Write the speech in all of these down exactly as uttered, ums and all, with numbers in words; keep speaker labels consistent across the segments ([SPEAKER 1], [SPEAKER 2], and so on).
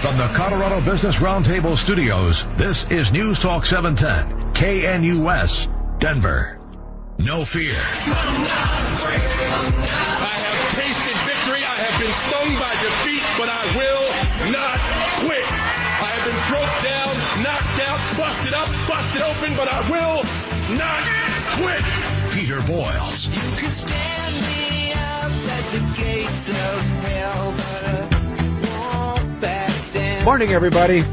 [SPEAKER 1] From the Colorado Business Roundtable Studios, this is News Talk seven ten, K N U S, Denver. No fear.
[SPEAKER 2] I have tasted victory. I have been stung by defeat, but I will not quit. I have been broke down, knocked out, busted up, busted open, but I will not quit.
[SPEAKER 1] Peter Boyles.
[SPEAKER 3] You can stand me up at the gates of hell, but I won't back down.
[SPEAKER 4] Morning, everybody.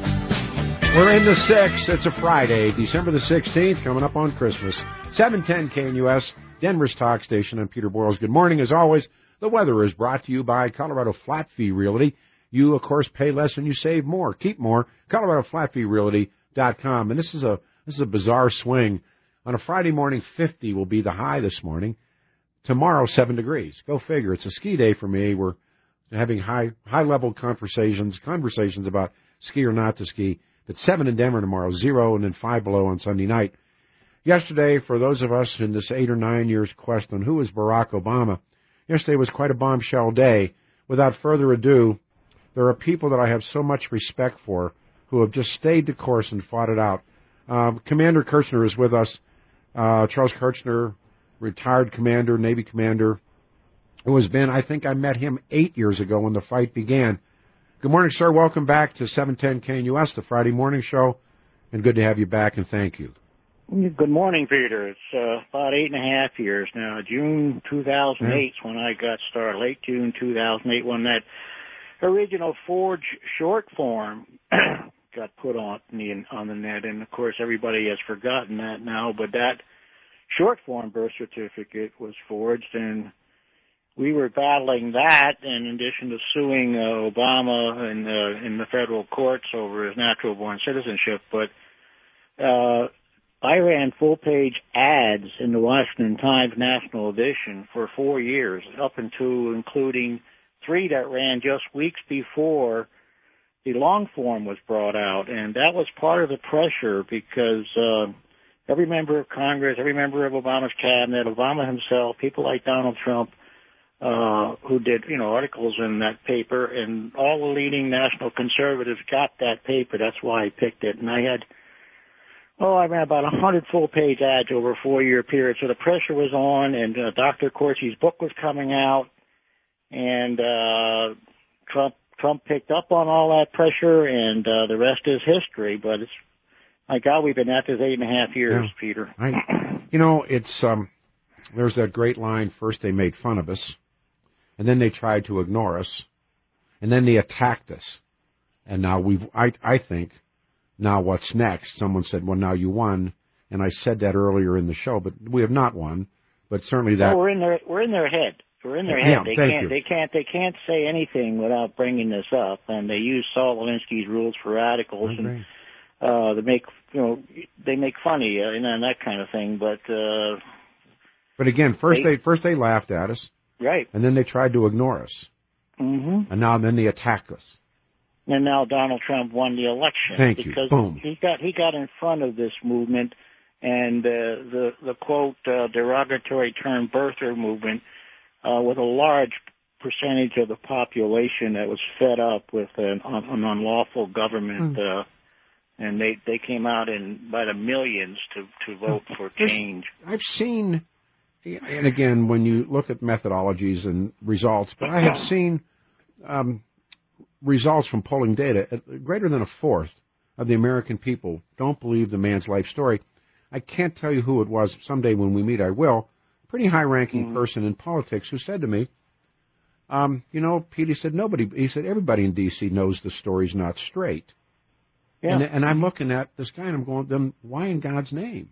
[SPEAKER 4] We're in the sixth. It's a Friday, December the sixteenth, coming up on Christmas. seven ten K N U S, Denver's talk station. I'm Peter Boyles. Good morning. As always, the weather is brought to you by Colorado Flat Fee Realty. You, of course, pay less and you save more. Keep more. Colorado Flat Fee Realty dot com. And this is a this is a bizarre swing. On a Friday morning, fifty will be the high this morning. Tomorrow, seven degrees. Go figure. It's a ski day for me. We're having high high level conversations conversations about ski or not to ski. But seven in Denver tomorrow, zero, and then five below on Sunday night. Yesterday, for those of us in this eight or nine years quest on who is Barack Obama, yesterday was quite a bombshell day. Without further ado, there are people that I have so much respect for who have just stayed the course and fought it out. Um, Commander Kirchner is with us. Uh, Charles Kirchner, retired commander, Navy commander, who has been, I think I met him eight years ago when the fight began. Good morning, sir. Welcome back to seven ten K N U S, the Friday morning show, and good to have you back, and thank you.
[SPEAKER 5] Good morning, Peter. It's uh, about eight and a half years now. June two thousand eight is when I got started, late June two thousand eight, when that original Forge short form got put on the, on the net, and, of course, everybody has forgotten that now, but that short form birth certificate was forged, and we were battling that in addition to suing uh, Obama in, uh, in the federal courts over his natural-born citizenship. But uh, I ran full-page ads in the Washington Times National Edition for four years, up into including three that ran just weeks before the long form was brought out. And that was part of the pressure because uh, every member of Congress, every member of Obama's cabinet, Obama himself, people like Donald Trump, Uh, who did, you know, articles in that paper, and all the leading national conservatives got that paper. That's why I picked it. And I had, oh, I ran about a hundred full-page ads over a four-year period. So the pressure was on, and uh, Doctor Corsi's book was coming out, and uh, Trump Trump picked up on all that pressure, and uh, the rest is history. But it's, my God, we've been at this eight and a half years, yeah. Peter.
[SPEAKER 4] I, you know, it's um, there's that great line. First, they made fun of us. And then they tried to ignore us, and then they attacked us. And now we've, I, I think, now what's next? Someone said, well, now you won. And I said that earlier in the show, but we have not won. But certainly that.
[SPEAKER 5] Oh, we're in their, we're in their head. We're in their head.
[SPEAKER 4] Yeah,
[SPEAKER 5] they
[SPEAKER 4] thank
[SPEAKER 5] can't,
[SPEAKER 4] you.
[SPEAKER 5] they can't, they can't say anything without bringing this up. And they use Saul Alinsky's rules for radicals, and uh, they make, you know, they make fun of you and, and that kind of thing. But, uh,
[SPEAKER 4] but again, first
[SPEAKER 5] they,
[SPEAKER 4] they, first they laughed at us.
[SPEAKER 5] Right.
[SPEAKER 4] And then they tried to ignore us.
[SPEAKER 5] Mm-hmm.
[SPEAKER 4] And now then they attack us.
[SPEAKER 5] And now Donald Trump won the election.
[SPEAKER 4] Thank you.
[SPEAKER 5] Because
[SPEAKER 4] Boom.
[SPEAKER 5] he got he got in front of this movement, and uh, the the quote uh, derogatory term birther movement uh, with a large percentage of the population that was fed up with an, an unlawful government, mm. uh, and they they came out in by the millions to to vote for change.
[SPEAKER 4] I've seen. And again, when you look at methodologies and results, but I have seen um, results from polling data, greater than a fourth of the American people don't believe the man's life story. I can't tell you who it was. Someday when we meet, I will. A pretty high-ranking mm-hmm. person in politics who said to me, um, you know, Pete, he said, nobody, he said, everybody in D C knows the story's not straight. Yeah. And, and I'm looking at this guy and I'm going, then why in God's name?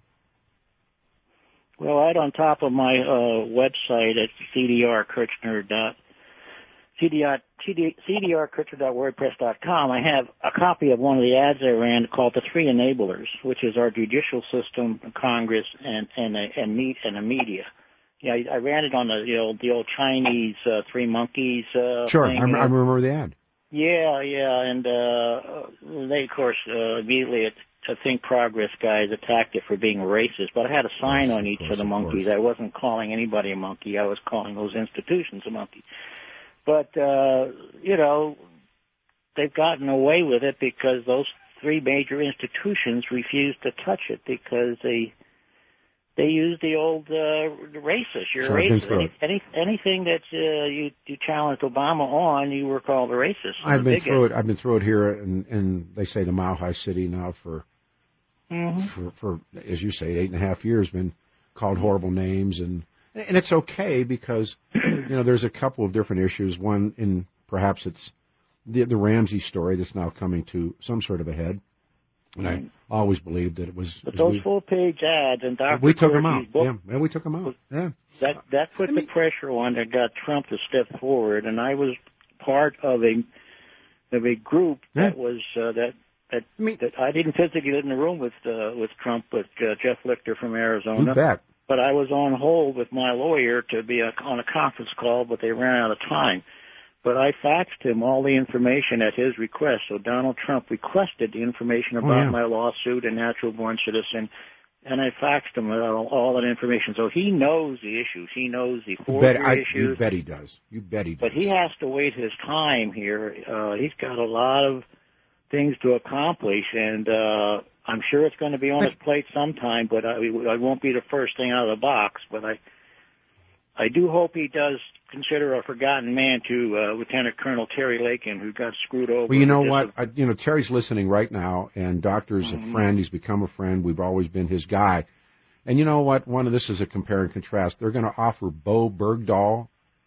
[SPEAKER 5] Well, right on top of my uh, website at C D R Kirchner dot C D R Kirchner dot wordpress dot com, I have a copy of one of the ads I ran called The Three Enablers, which is our judicial system, Congress, and and and, meet, and the media. Yeah, I, I ran it on the the old, the old Chinese uh, Three Monkeys uh,
[SPEAKER 4] Sure,
[SPEAKER 5] thing.
[SPEAKER 4] I, I remember the ad.
[SPEAKER 5] Yeah, yeah, and uh, they, of course, uh, immediately at I think Progress guys attacked it for being racist, but I had a sign
[SPEAKER 4] yes,
[SPEAKER 5] on each
[SPEAKER 4] of, course,
[SPEAKER 5] of the
[SPEAKER 4] of
[SPEAKER 5] monkeys.
[SPEAKER 4] Course.
[SPEAKER 5] I wasn't calling anybody a monkey. I was calling those institutions a monkey. But, uh, you know, they've gotten away with it because those three major institutions refused to touch it because they they use the old uh, racist. You're
[SPEAKER 4] Sure,
[SPEAKER 5] a
[SPEAKER 4] I've been
[SPEAKER 5] racist.
[SPEAKER 4] through
[SPEAKER 5] Any,
[SPEAKER 4] it.
[SPEAKER 5] any, anything that uh, you you challenged Obama on, you were called a racist.
[SPEAKER 4] I've
[SPEAKER 5] a
[SPEAKER 4] been
[SPEAKER 5] bigot.
[SPEAKER 4] through it. I've been through it here, and and they say the Mile High City now for
[SPEAKER 5] Mm-hmm.
[SPEAKER 4] for for as you say eight and a half years been called horrible names, and and it's okay because you know there's a couple of different issues. One in perhaps it's the the Ramsey story that's now coming to some sort of a head. And I always believed that it was.
[SPEAKER 5] But those
[SPEAKER 4] we,
[SPEAKER 5] full-page ads and Doctor
[SPEAKER 4] we took them out.
[SPEAKER 5] Book,
[SPEAKER 4] yeah, yeah, we took them out. Yeah,
[SPEAKER 5] that that put
[SPEAKER 4] I mean,
[SPEAKER 5] the pressure on that got Trump to step forward, and I was part of a of a group
[SPEAKER 4] yeah.
[SPEAKER 5] that was uh, that that
[SPEAKER 4] I mean,
[SPEAKER 5] that I didn't physically get in the room with uh, with Trump, but uh, Jeff Lichter from Arizona.
[SPEAKER 4] You bet.
[SPEAKER 5] But I was on hold with my lawyer to be a, on a conference call, but they ran out of time. But I faxed him all the information at his request. So Donald Trump requested the information about
[SPEAKER 4] oh, yeah.
[SPEAKER 5] my lawsuit and natural-born citizen, and I faxed him all, all that information. So he knows the issues. He knows the forgery
[SPEAKER 4] bet, I,
[SPEAKER 5] issues.
[SPEAKER 4] You bet he does. You bet he does.
[SPEAKER 5] But he has to wait his time here. Uh, he's got a lot of things to accomplish, and uh, I'm sure it's going to be on his plate sometime, but I, I won't be the first thing out of the box. But I I do hope he does consider a forgotten man to uh, Lieutenant Colonel Terry Lakin, who got screwed over.
[SPEAKER 4] Well, you know
[SPEAKER 5] just
[SPEAKER 4] what?
[SPEAKER 5] A,
[SPEAKER 4] I, you know, Terry's listening right now, and Doctor's
[SPEAKER 5] mm-hmm.
[SPEAKER 4] a friend. He's become a friend. We've always been his guy. And you know what? One of this is a compare and contrast. They're going to offer Bo Bergdahl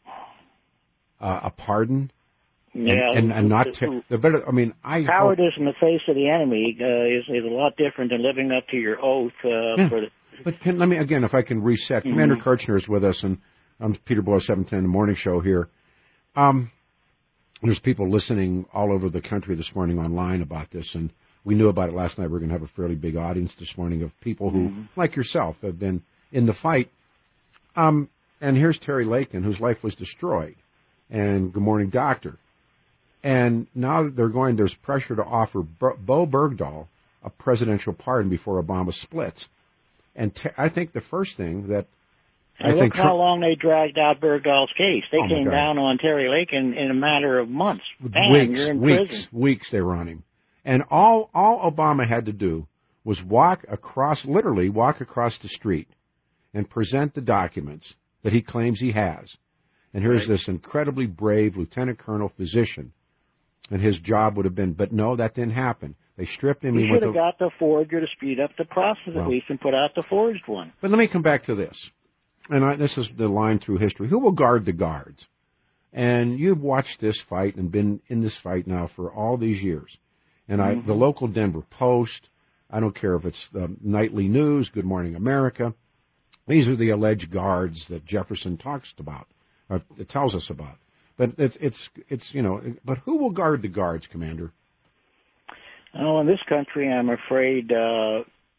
[SPEAKER 4] uh, a pardon. And,
[SPEAKER 5] yeah,
[SPEAKER 4] and, and not ter- the better. I mean, I
[SPEAKER 5] cowardice in the face of the enemy uh, is, is a lot different than living up to your oath. Uh,
[SPEAKER 4] yeah.
[SPEAKER 5] for the,
[SPEAKER 4] But can, let me again, if I can reset. Mm-hmm. Commander Kirchner is with us, and I'm Peter Boyle, seven ten, the morning show here. Um, there's people listening all over the country this morning online about this, and we knew about it last night. We're going to have a fairly big audience this morning of people who, mm-hmm. like yourself, have been in the fight. Um, and here's Terry Lakin, whose life was destroyed, and good morning, Doctor. And now they're going, there's pressure to offer Bo Bergdahl a presidential pardon before Obama splits. And te- I think the first thing that
[SPEAKER 5] and
[SPEAKER 4] I
[SPEAKER 5] look
[SPEAKER 4] think
[SPEAKER 5] how
[SPEAKER 4] Trump,
[SPEAKER 5] long they dragged out Bergdahl's case. They
[SPEAKER 4] oh
[SPEAKER 5] came down on Terry Lakin in a matter of months. Bang,
[SPEAKER 4] weeks,
[SPEAKER 5] you're in
[SPEAKER 4] weeks,
[SPEAKER 5] prison.
[SPEAKER 4] weeks they were on him. And all, all Obama had to do was walk across, literally walk across the street and present the documents that he claims he has. And here's
[SPEAKER 5] right.
[SPEAKER 4] this incredibly brave lieutenant colonel physician, and his job would have been, but no, that didn't happen. They stripped him.
[SPEAKER 5] He,
[SPEAKER 4] he
[SPEAKER 5] should have
[SPEAKER 4] to,
[SPEAKER 5] got the forger to speed up the process
[SPEAKER 4] well,
[SPEAKER 5] at least and put out the forged one.
[SPEAKER 4] But let me come back to this. And I, this is the line through history. Who will guard the guards? And you've watched this fight and been in this fight now for all these years. And I,
[SPEAKER 5] mm-hmm.
[SPEAKER 4] the local Denver Post, I don't care if it's the Nightly News, Good Morning America, these are the alleged guards that Jefferson talks about, or tells us about. But it's, it's, it's, you know, but who will guard the guards, Commander?
[SPEAKER 5] Oh, in this country, I'm afraid, uh,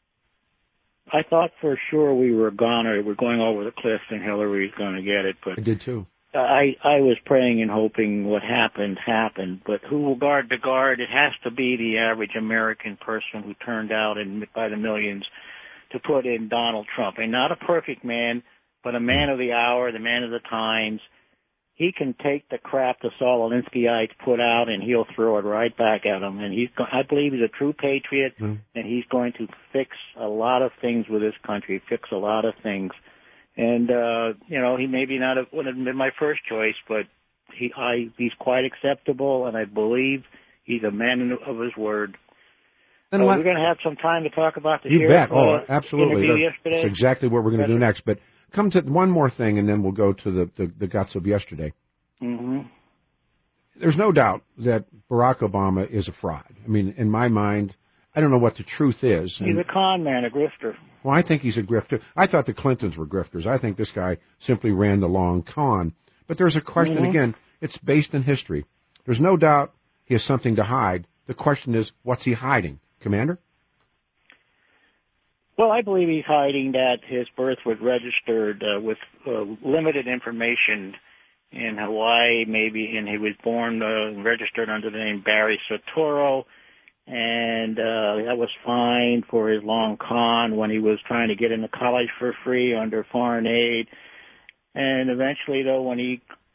[SPEAKER 5] I thought for sure we were gone or we're going over the cliff and Hillary's going to get it, but
[SPEAKER 4] I did too.
[SPEAKER 5] I, I was praying and hoping what happened happened, but who will guard the guard? It has to be the average American person who turned out in, by the millions to put in Donald Trump. And not a perfect man, but a man of the hour, the man of the times. He can take the crap the Saul Alinskyites put out, and he'll throw it right back at him. And he's, I believe, he's a true patriot, mm. and he's going to fix a lot of things with this country, fix a lot of things. And uh, you know, he maybe not have, would have been my first choice, but he, I, he's quite acceptable, and I believe he's a man of his word. And uh, we're going to have some time to talk about the
[SPEAKER 4] you
[SPEAKER 5] sheriff,
[SPEAKER 4] bet. Oh,
[SPEAKER 5] uh,
[SPEAKER 4] absolutely.
[SPEAKER 5] interview
[SPEAKER 4] That's,
[SPEAKER 5] yesterday.
[SPEAKER 4] that's exactly what we're going to do next. But come to one more thing, and then we'll go to the, the, the guts of yesterday.
[SPEAKER 5] Mm-hmm.
[SPEAKER 4] There's no doubt that Barack Obama is a fraud. I mean, in my mind, I don't know what the truth is.
[SPEAKER 5] He's
[SPEAKER 4] and,
[SPEAKER 5] a con man, a grifter.
[SPEAKER 4] Well, I think he's a grifter. I thought the Clintons were grifters. I think this guy simply ran the long con. But there's a question,
[SPEAKER 5] mm-hmm.
[SPEAKER 4] again, it's based in history. There's no doubt he has something to hide. The question is, what's he hiding? Commander?
[SPEAKER 5] Well, I believe he's hiding that his birth was registered uh, with uh, limited information in Hawaii, maybe, and he was born uh, registered under the name Barry Soetoro, and uh, that was fine for his long con when he was trying to get into college for free under foreign aid. And eventually, though, when he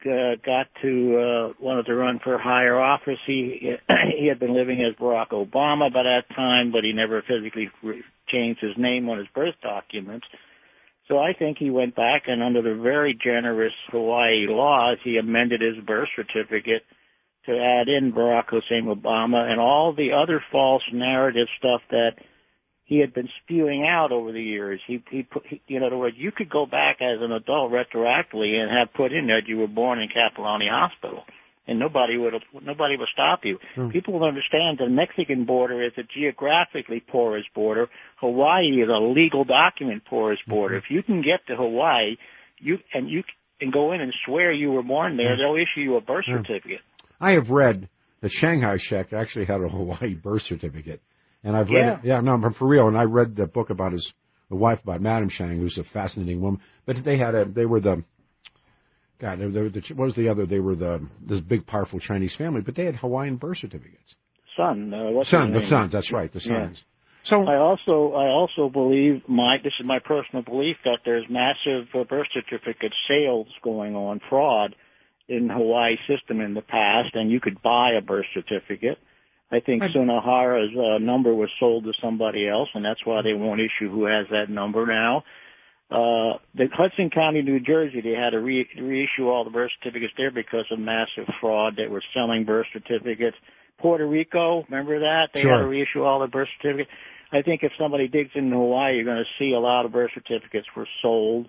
[SPEAKER 5] uh, got to uh, wanted to run for higher office. He he had been living as Barack Obama by that time, but he never physically re- changed his name on his birth documents. So I think he went back, and under the very generous Hawaii laws, he amended his birth certificate to add in Barack Hussein Obama and all the other false narrative stuff that he had been spewing out over the years. He, he put, he, in other words, you could go back as an adult retroactively and have put in that you were born in Capilano Hospital, and nobody would nobody would stop you. Hmm. People will understand the Mexican border is a geographically porous border. Hawaii is a legal document porous border. Mm-hmm. If you can get to Hawaii, you and you can go in and swear you were born there, they'll issue you a birth
[SPEAKER 4] yeah.
[SPEAKER 5] certificate.
[SPEAKER 4] I have read that Shanghai Shek actually had a Hawaii birth certificate. And I've read
[SPEAKER 5] yeah.
[SPEAKER 4] it. Yeah, no, I'm for real. And I read the book about his the wife, about Madam Shang, who's a fascinating woman. But they had a, they were the, God, they were the, what was the other? They were the, this big, powerful Chinese family, but they had Hawaiian birth certificates.
[SPEAKER 5] Son, uh, what's
[SPEAKER 4] Son,
[SPEAKER 5] his
[SPEAKER 4] the
[SPEAKER 5] name?
[SPEAKER 4] sons, that's right, the sons.
[SPEAKER 5] Yeah.
[SPEAKER 4] So
[SPEAKER 5] I also, I also believe, my, this is my personal belief, that there's massive uh, birth certificate sales going on, fraud in Hawaii system in the past, and you could buy a birth certificate. I think Sunohara's uh, number was sold to somebody else, and that's why they won't issue who has that number now. Uh, the Hudson County, New Jersey, they had to re- reissue all the birth certificates there because of massive fraud. They were selling birth certificates. Puerto Rico, remember that? They
[SPEAKER 4] sure.
[SPEAKER 5] had to reissue all the birth certificates. I think if somebody digs into Hawaii, you're going to see a lot of birth certificates were sold.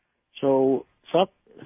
[SPEAKER 5] So some,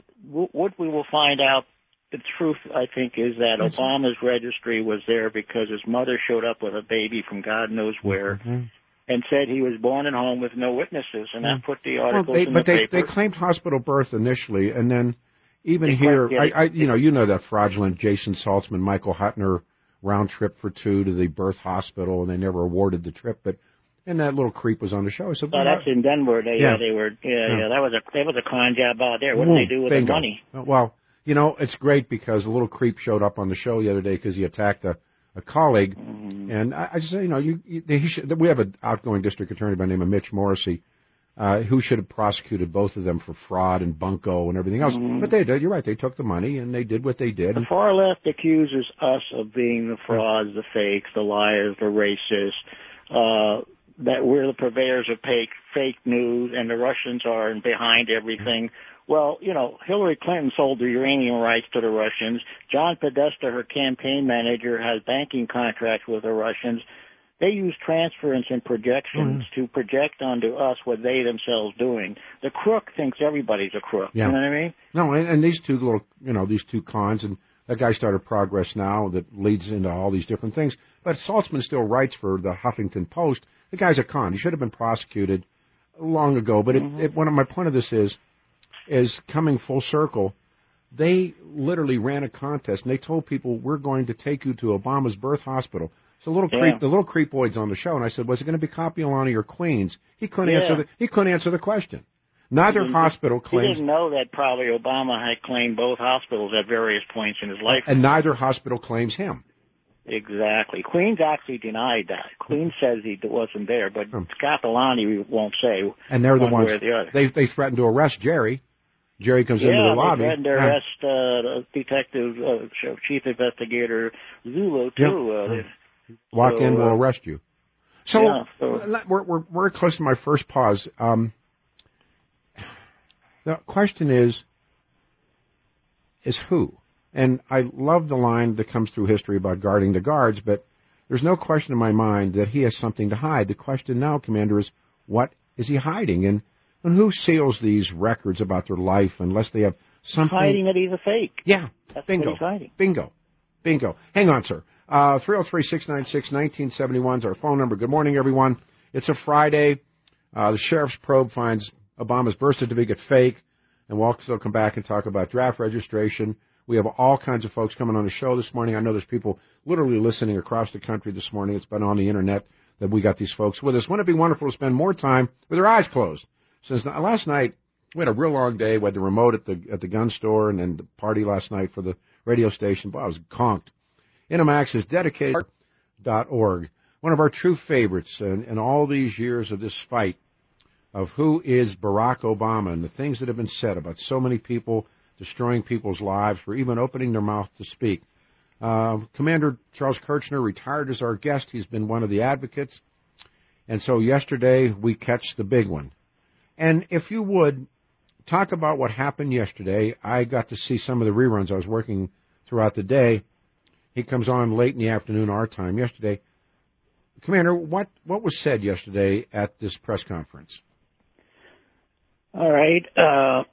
[SPEAKER 5] what we will find out, the truth, I think, is that Obama's registry was there because his mother showed up with a baby from God knows where mm-hmm. and said he was born at home with no witnesses, and that put the articles
[SPEAKER 4] well, they,
[SPEAKER 5] in
[SPEAKER 4] but
[SPEAKER 5] the
[SPEAKER 4] they,
[SPEAKER 5] paper.
[SPEAKER 4] But they claimed hospital birth initially, and then even
[SPEAKER 5] they
[SPEAKER 4] here,
[SPEAKER 5] claimed, yeah,
[SPEAKER 4] I, I, you know, you know that fraudulent Jason Saltzman, Michael Huttner round trip for two to the birth hospital, and they never awarded the trip, but. And that little creep was on the show. I said,
[SPEAKER 5] "Oh, that's in Denver." They,
[SPEAKER 4] yeah.
[SPEAKER 5] yeah, they were. Yeah,
[SPEAKER 4] yeah,
[SPEAKER 5] yeah, that was a that was a con job out there. What
[SPEAKER 4] Ooh,
[SPEAKER 5] did they do with
[SPEAKER 4] bingo.
[SPEAKER 5] the money?
[SPEAKER 4] Well, you know, it's great because the little creep showed up on the show the other day because he attacked a, a colleague, mm-hmm. and I, I just say, you know, you, you he should, we have an outgoing district attorney by the name of Mitch Morrissey, uh, who should have prosecuted both of them for fraud and bunco and everything else. Mm-hmm. But they did. You're right. They took the money and they did what they did.
[SPEAKER 5] The far left accuses us of being the frauds, the fakes, the liars, the racists. Uh, that we're the purveyors of fake, fake news, and the Russians are behind everything. Well, you know, Hillary Clinton sold the uranium rights to the Russians. John Podesta, her campaign manager, has banking contracts with the Russians. They use transference and projections mm-hmm. to project onto us what they themselves doing. The crook thinks everybody's a crook.
[SPEAKER 4] Yeah.
[SPEAKER 5] You know what I mean?
[SPEAKER 4] No, and, and these two little, you know, these two cons, and that guy started Progress Now that leads into all these different things. But Saltzman still writes for the Huffington Post. The guy's a con. He should have been prosecuted long ago. But mm-hmm. it, it, one of my point of this is, is coming full circle. They literally ran a contest, and they told people, we're going to take you to Obama's birth hospital. So the little
[SPEAKER 5] yeah.
[SPEAKER 4] creep, the little creepoid's on the show, and I said, was it going to be Capilano or Queens? He couldn't
[SPEAKER 5] yeah.
[SPEAKER 4] answer the he couldn't answer the question. Neither
[SPEAKER 5] he
[SPEAKER 4] hospital claims.
[SPEAKER 5] He didn't know that probably Obama had claimed both hospitals at various points in his life.
[SPEAKER 4] And neither hospital claims him.
[SPEAKER 5] Exactly. Queens actually denied that. Queens says he wasn't there, but hmm. Capilano won't say.
[SPEAKER 4] And they're the
[SPEAKER 5] one
[SPEAKER 4] ones.
[SPEAKER 5] way or the other.
[SPEAKER 4] They they threatened to arrest Jerry. Jerry comes
[SPEAKER 5] yeah,
[SPEAKER 4] into the lobby.
[SPEAKER 5] Yeah, they threatened to arrest uh, Detective uh, Chief Investigator Zulu too.
[SPEAKER 4] Yep.
[SPEAKER 5] Uh,
[SPEAKER 4] Walk
[SPEAKER 5] so,
[SPEAKER 4] in, we'll
[SPEAKER 5] uh,
[SPEAKER 4] arrest you. So,
[SPEAKER 5] yeah, so
[SPEAKER 4] we're, we're we're close to my first pause. Um, the question is, is who? And I love the line that comes through history about guarding the guards, but there's no question in my mind that he has something to hide. The question now, Commander, is what is he hiding? And, and who seals these records about their life unless they have something?
[SPEAKER 5] Hiding that he's a fake.
[SPEAKER 4] Yeah,
[SPEAKER 5] That's
[SPEAKER 4] bingo,
[SPEAKER 5] what he's hiding.
[SPEAKER 4] bingo, bingo. Hang on, sir. Uh, three oh three, six nine six, one nine seven one is our phone number. Good morning, everyone. It's a Friday. Uh, the sheriff's probe finds Obama's birth certificate fake, and we'll also come back and talk about draft registration. We have all kinds of folks coming on the show this morning. I know there's people literally listening across the country this morning. It's been on the Internet that we got these folks with us. Wouldn't it be wonderful to spend more time with our eyes closed? Since last night, we had a real long day. We had the remote at the at the gun store and then the party last night for the radio station. Boy, I was conked. Inamax is dedicated dot org, one of our true favorites in, in all these years of this fight of who is Barack Obama and the things that have been said about so many people destroying people's lives, for even opening their mouth to speak. Uh, Commander Charles Kirchner retired as our guest. He's been one of the advocates. And so yesterday we catch the big one. And if you would, talk about what happened yesterday. I got to see some of the reruns. I was working throughout the day. He comes on late in the afternoon, our time, yesterday. Commander, what, what was said yesterday at this press conference?
[SPEAKER 5] All right. Uh,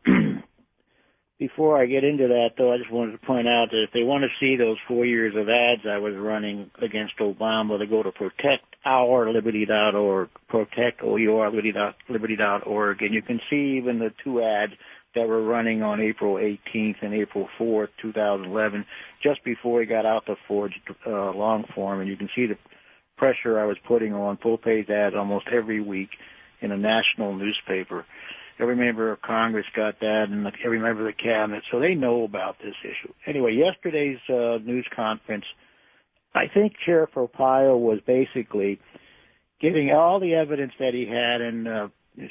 [SPEAKER 5] before I get into that, though, I just wanted to point out that if they want to see those four years of ads I was running against Obama, they go to protect our liberty dot org, protect our liberty dot org, and you can see even the two ads that were running on April eighteenth and April fourth, two thousand eleven, just before he got out the forged uh, long form, and you can see the pressure I was putting on full-page ads almost every week in a national newspaper. Every member of Congress got that, and every member of the cabinet, so they know about this issue. Anyway, yesterday's uh, news conference, I think Sheriff Arpaio was basically getting all the evidence that he had and uh,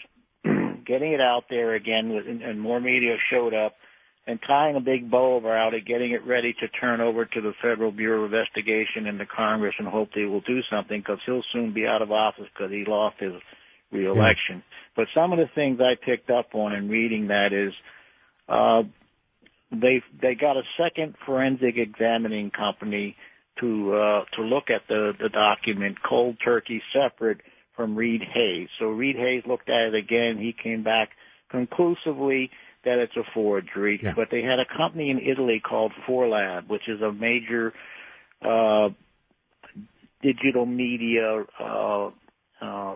[SPEAKER 5] getting it out there again, with, and, and more media showed up, and tying a big bow around it, getting it ready to turn over to the Federal Bureau of Investigation and the Congress and hope they will do something, because he'll soon be out of office because he lost his re-election. Yeah. But some of the things I picked up on in reading that is uh, they they got a second forensic examining company to uh, to look at the, the document cold turkey, separate from Reed Hayes. So Reed Hayes looked at it again. He came back conclusively that it's a forgery. Yeah. But they had a company in Italy called Forlab, which is a major uh, digital media uh, uh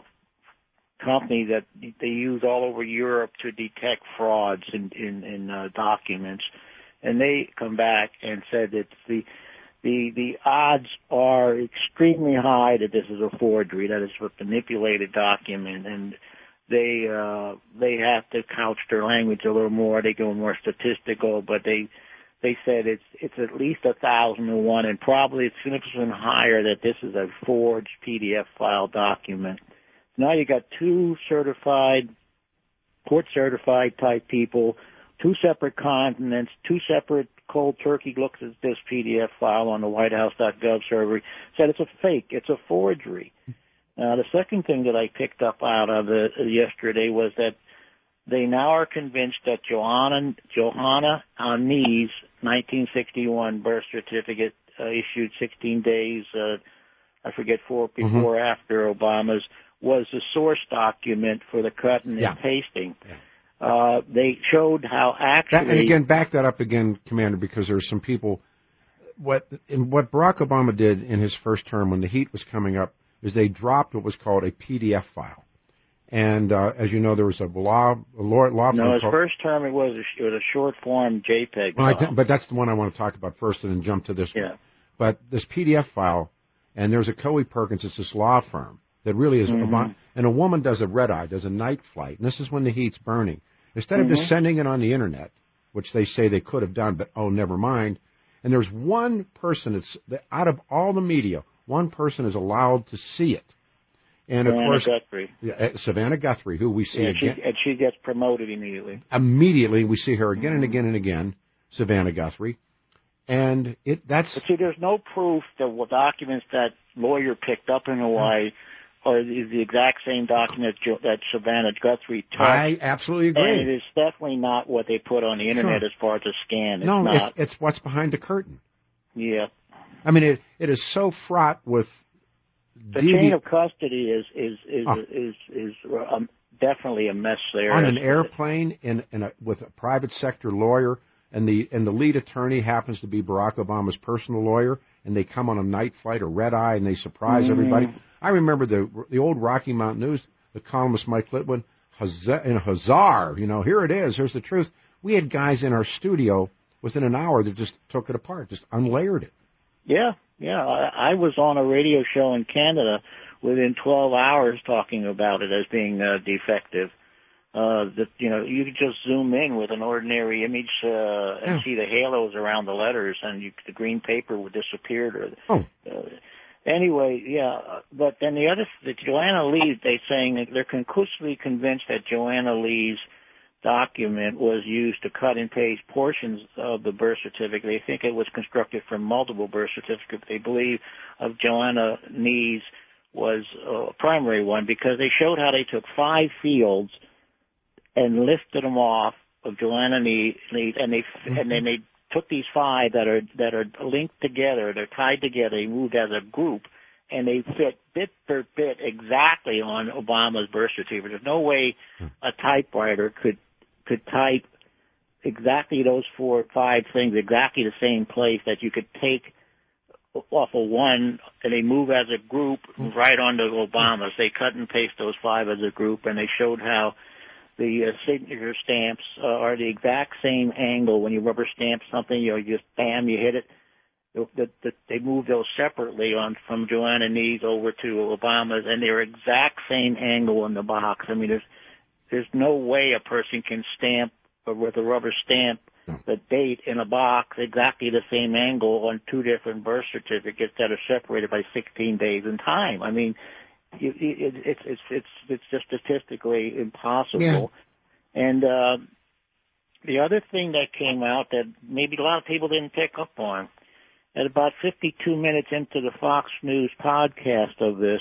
[SPEAKER 5] company that they use all over Europe to detect frauds in, in, in uh, documents. And they come back and said that the, the, the odds are extremely high that this is a forgery, that it's a manipulated document. And they, uh, they have to couch their language a little more. They go more statistical, but they, they said it's, it's at least a thousand to one, and probably it's significantly higher that this is a forged P D F file document. Now you got two certified, court-certified type people, two separate continents, two separate cold turkey looks at this P D F file on the white house dot gov server, said it's a fake, it's a forgery. Now the second thing that I picked up out of it yesterday was that they now are convinced that Johanna, Johanna Anne's nineteen sixty-one birth certificate uh, issued sixteen days, uh, I forget, four before or after Obama's, was the source document for the cutting yeah. and pasting. Yeah. Uh, they showed how actually...
[SPEAKER 4] That, and again, back that up again, Commander, because there's some people... What in what Barack Obama did in his first term when the heat was coming up is they dropped what was called a P D F file. And uh, as you know, there was a law... A law, law
[SPEAKER 5] no, his
[SPEAKER 4] called,
[SPEAKER 5] first term it was, a, it was a short-form JPEG
[SPEAKER 4] well,
[SPEAKER 5] file.
[SPEAKER 4] I, but that's the one I want to talk about first and then jump to this
[SPEAKER 5] yeah.
[SPEAKER 4] one. But this P D F file, and there's a Coey Perkins, it's this law firm, that really is,
[SPEAKER 5] mm-hmm.
[SPEAKER 4] a, and a woman does a red eye, does a night flight, and this is when the heat's burning. Instead
[SPEAKER 5] mm-hmm.
[SPEAKER 4] of just sending it on the internet, which they say they could have done, but oh, never mind. And there's one person, it's out of all the media, one person is allowed to see it. And of
[SPEAKER 5] Savannah
[SPEAKER 4] course,
[SPEAKER 5] Guthrie.
[SPEAKER 4] Yeah, Savannah Guthrie, who we see
[SPEAKER 5] yeah,
[SPEAKER 4] again.
[SPEAKER 5] she, and she gets promoted immediately.
[SPEAKER 4] Immediately, we see her again
[SPEAKER 5] mm-hmm.
[SPEAKER 4] and again and again, Savannah Guthrie. And it that's...
[SPEAKER 5] But see, there's no proof that what documents that lawyer picked up in Hawaii or is the exact same document that Savannah Guthrie touched.
[SPEAKER 4] I absolutely agree.
[SPEAKER 5] And it is definitely not what they put on the internet
[SPEAKER 4] sure.
[SPEAKER 5] as far as a scan. It's
[SPEAKER 4] no,
[SPEAKER 5] not.
[SPEAKER 4] It's, it's what's behind the curtain.
[SPEAKER 5] Yeah.
[SPEAKER 4] I mean, it it is so fraught with...
[SPEAKER 5] The
[SPEAKER 4] D V-
[SPEAKER 5] chain of custody is is is oh. is, is, is um, definitely a mess there.
[SPEAKER 4] On an airplane in, in a, with a private sector lawyer, and the and the lead attorney happens to be Barack Obama's personal lawyer, and they come on a night flight or red eye, and they surprise mm. everybody. I remember the the old Rocky Mountain News, the columnist Mike Litwin, in Hazar, you know, here it is, here's the truth. We had guys in our studio within an hour that just took it apart, just unlayered it.
[SPEAKER 5] Yeah, yeah. I, I was on a radio show in Canada within twelve hours talking about it as being uh, defective. Uh, that, you know, you could just zoom in with an ordinary image uh, and yeah. see the halos around the letters, and you, the green paper would disappear. Or,
[SPEAKER 4] oh.
[SPEAKER 5] Uh, anyway, yeah. But then the other, the Joanna Lee's, they're saying that they're conclusively convinced that Joanna Lee's document was used to cut and paste portions of the birth certificate. They think it was constructed from multiple birth certificates. They believe of Joanna Nees was a primary one because they showed how they took five fields and lifted them off of Joanna Nees, and they mm-hmm. and then they took these five that are that are linked together, they're tied together, they moved as a group, and they fit bit for bit exactly on Obama's birth certificate. There's no way a typewriter could could type exactly those four or five things, exactly the same place that you could take off of one, and they move as a group right onto Obama's. They cut and paste those five as a group, and they showed how the uh, signature stamps uh, are the exact same angle. When you rubber stamp something, you know, you just bam, you hit it. The, the, the, they moved those separately on from Joanna Nees over to Obama's, and they're exact same angle in the box. I mean, there's there's no way a person can stamp or with a rubber stamp the date in a box exactly the same angle on two different birth certificates that are separated by sixteen days in time. I mean, it, it, it's it's it's it's just statistically impossible. Yeah. And uh, the other thing that came out that maybe a lot of people didn't pick up on, at about fifty-two minutes into the Fox News podcast of this,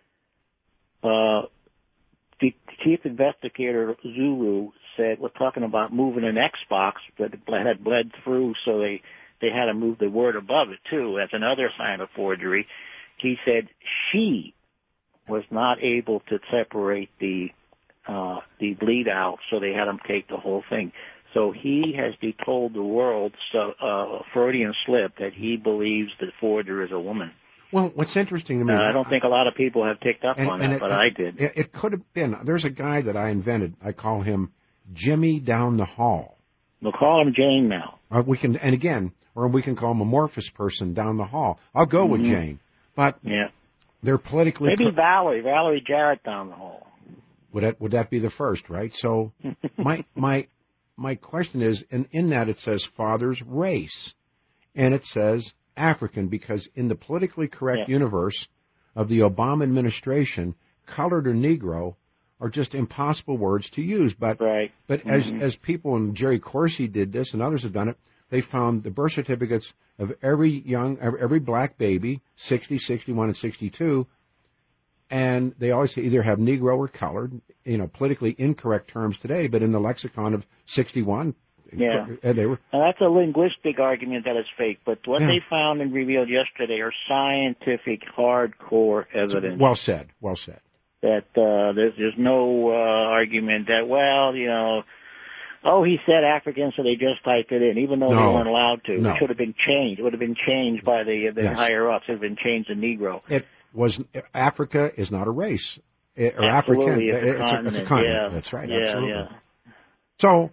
[SPEAKER 5] uh, the chief investigator, Zulu, said, we're talking about moving an Xbox that had bled through, so they, they had to move the word above it, too. That's another sign of forgery. He said she was not able to separate the uh, the bleed out, so they had him take the whole thing. So he has told the world, so, uh, Freudian slip, that he believes the forger is a woman.
[SPEAKER 4] Well, what's interesting to me...
[SPEAKER 5] Uh, I don't think a lot of people have picked up
[SPEAKER 4] and,
[SPEAKER 5] on
[SPEAKER 4] and
[SPEAKER 5] that,
[SPEAKER 4] it,
[SPEAKER 5] but I did.
[SPEAKER 4] It, it could have been. There's a guy that I invented. I call him Jimmy Down the Hall.
[SPEAKER 5] We'll call him Jane now.
[SPEAKER 4] Uh, we can, and again, or we can call him amorphous person down the hall. I'll go mm-hmm. with Jane. But
[SPEAKER 5] yeah.
[SPEAKER 4] they're politically...
[SPEAKER 5] Maybe
[SPEAKER 4] co-
[SPEAKER 5] Valerie, Valerie Jarrett down the hall.
[SPEAKER 4] Would that, would that be the first, right? So my my my question is, and in that it says father's race, and it says African, because in the politically correct yeah. universe of the Obama administration, colored or Negro are just impossible words to use. But
[SPEAKER 5] right.
[SPEAKER 4] but mm-hmm. as as people, and Jerry Corsi did this, and others have done it, they found the birth certificates of every young, every black baby, sixty, sixty-one, and sixty-two, and they always either have Negro or colored, you know, politically incorrect terms today, but in the lexicon of sixty-one,
[SPEAKER 5] yeah,
[SPEAKER 4] they were.
[SPEAKER 5] Now that's a linguistic argument that is fake, but what
[SPEAKER 4] yeah.
[SPEAKER 5] they found and revealed yesterday are scientific, hardcore evidence.
[SPEAKER 4] Well said, well said.
[SPEAKER 5] That uh, there's, there's no uh, argument that, well, you know, oh, he said African, so they just typed it in, even though
[SPEAKER 4] no.
[SPEAKER 5] they weren't allowed to.
[SPEAKER 4] No.
[SPEAKER 5] It should have been changed. It would have been changed by the, the
[SPEAKER 4] yes.
[SPEAKER 5] higher-ups. It would have been changed to Negro.
[SPEAKER 4] It was Africa is not a race. It, or
[SPEAKER 5] absolutely,
[SPEAKER 4] African.
[SPEAKER 5] It's a,
[SPEAKER 4] it's,
[SPEAKER 5] continent.
[SPEAKER 4] A, it's a continent.
[SPEAKER 5] Yeah.
[SPEAKER 4] That's right.
[SPEAKER 5] Yeah,
[SPEAKER 4] absolutely.
[SPEAKER 5] yeah.
[SPEAKER 4] So,